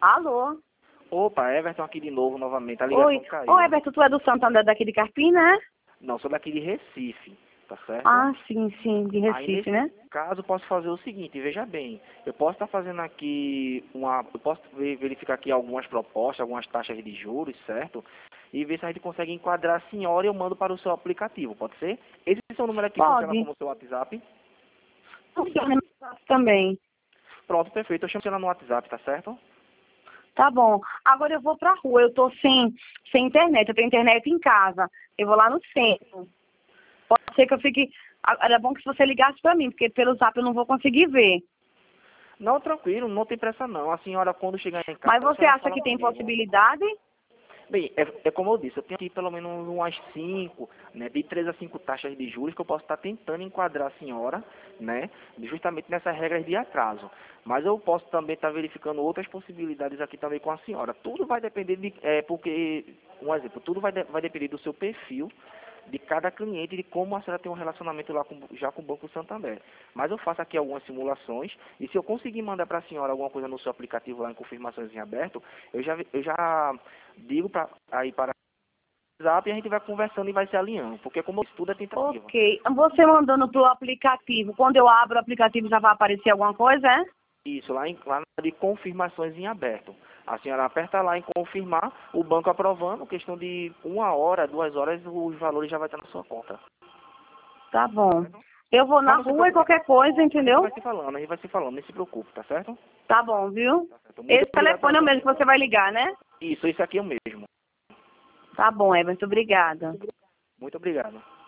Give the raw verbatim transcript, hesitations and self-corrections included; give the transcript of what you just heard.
Alô? Opa, Everton aqui de novo, novamente. A ligação Oi. caiu. Ô, Everton, tu é do Santander daqui de Carpina, né? Não, sou daqui de Recife, tá certo? Ah, sim, sim, de Aí, Recife, nesse né? caso, eu posso fazer o seguinte, veja bem, eu posso estar fazendo aqui uma, eu posso ve- verificar aqui algumas propostas, algumas taxas de juros, certo? E ver se a gente consegue enquadrar a senhora e eu mando para o seu aplicativo, pode ser? Esse seu número aqui funciona Pode. como seu WhatsApp? Funciona também. Pronto, perfeito, eu chamo você lá no WhatsApp, tá certo? Tá bom. Agora eu vou pra rua, eu tô sem, sem internet, eu tenho internet em casa. Eu vou lá no centro. Pode ser que eu fique... Era bom que se você ligasse pra mim, porque pelo zap eu não vou conseguir ver. Não, tranquilo, não tem pressa não. A senhora, quando chegar em casa, Mas a você senhora acha fala que tem comigo. possibilidade? Bem, é, é como eu disse, eu tenho aqui pelo menos umas cinco, né, de três a cinco taxas de juros que eu posso estar tentando enquadrar a senhora, né, justamente nessas regras de atraso. Mas eu posso também estar verificando outras possibilidades aqui também com a senhora. Tudo vai depender de, é, porque, um exemplo, tudo vai, de- vai depender do seu perfil, de cada cliente, de como a senhora tem um relacionamento lá com, já com o Banco Santander. Mas eu faço aqui algumas simulações e se eu conseguir mandar para a senhora alguma coisa no seu aplicativo lá em confirmações em aberto, eu já, eu já digo pra, aí para o WhatsApp e a gente vai conversando e vai se alinhando, porque como isso tudo é tentativa. Ok. Você mandando pro aplicativo, quando eu abro o aplicativo já vai aparecer alguma coisa, é? Isso, lá, em, lá de confirmações em aberto. A senhora aperta lá em confirmar, o banco aprovando, questão de uma hora, duas horas, os valores já vai estar na sua conta. Tá bom. Eu vou Mas na não se rua e preocupe, qualquer coisa, a gente vai entendeu? se falando, a gente vai se falando, não se preocupe, tá certo? Tá bom, viu? Tá certo. Muito Esse obrigado pela telefone é o sua mesmo que você atenção. vai ligar, né? Isso, isso aqui é o mesmo. Tá bom, Everton. Obrigada. Muito obrigado.